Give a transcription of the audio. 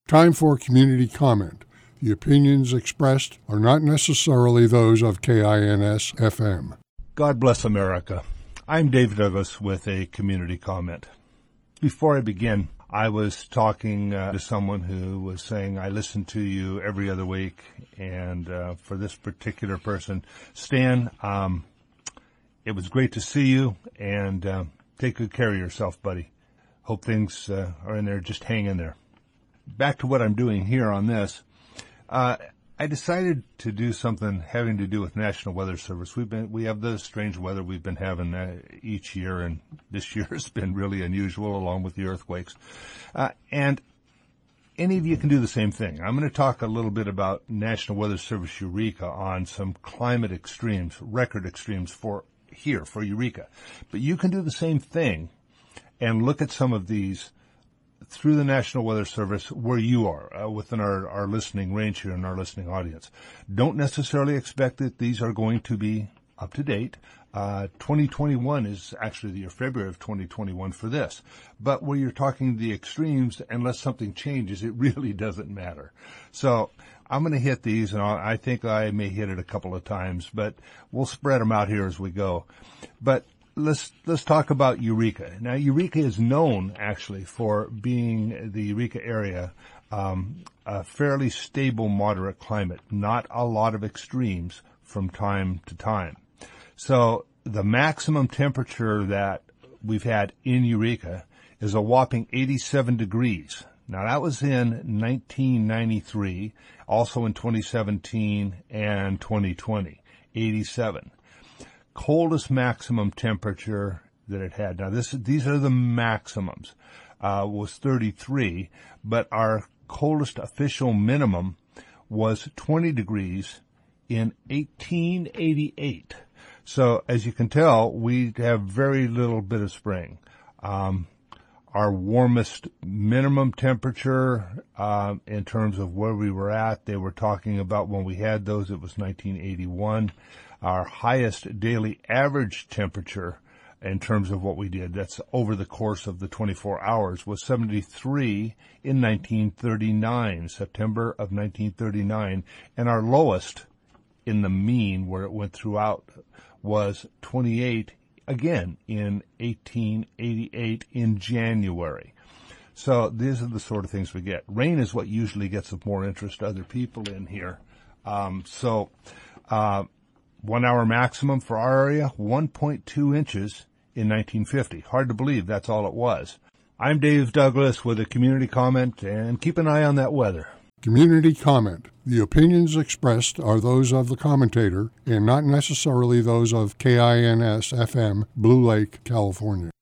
Time for community comment. The opinions expressed are not necessarily those of KINS-FM. God bless America. I'm Dave Douglas with a community comment. Before I begin, I was talking to someone who was saying, I listen to you every other week, and for this particular person, Stan, it was great to see you, and take good care of yourself, buddy. Hope things are in there, just hang in there. Back to what I'm doing here on this. I decided to do something having to do with National Weather Service. We have the strange weather we've been having each year, and this year has been really unusual, along with the earthquakes. And any of you can do the same thing. I'm going to talk a little bit about National Weather Service Eureka on some climate extremes, record extremes for Eureka. But you can do the same thing and look at some of these through the National Weather Service where you are within our listening range here and our listening audience. Don't necessarily expect that these are going to be up to date. 2021 is actually the year February of 2021 for this. But where you're talking the extremes, unless something changes, it really doesn't matter. So I'm going to hit these, and I think I may hit it a couple of times, but we'll spread them out here as we go. But let's talk about Eureka. Now, Eureka is known actually for being the Eureka area, a fairly stable, moderate climate, not a lot of extremes from time to time. So the maximum temperature that we've had in Eureka is a whopping 87 degrees. Now, that was in 1993, also in 2017 and 2020, 87. Coldest maximum temperature that it had. Now, these are the maximums, was 33, but our coldest official minimum was 20 degrees in 1888. So, as you can tell, we have very little bit of spring. Our warmest minimum temperature, in terms of where we were at, they were talking about when we had those, it was 1981. Our highest daily average temperature in terms of what we did, that's over the course of the 24 hours, was 73 in 1939, September of 1939. And our lowest in the mean, where it went throughout, was 28, again, in 1888 in January. So these are the sort of things we get. Rain is what usually gets of more interest to other people in here. 1 hour maximum for our area, 1.2 inches in 1950. Hard to believe that's all it was. I'm Dave Douglas with a community comment, and keep an eye on that weather. Community comment. The opinions expressed are those of the commentator and not necessarily those of KINS-FM, Blue Lake, California.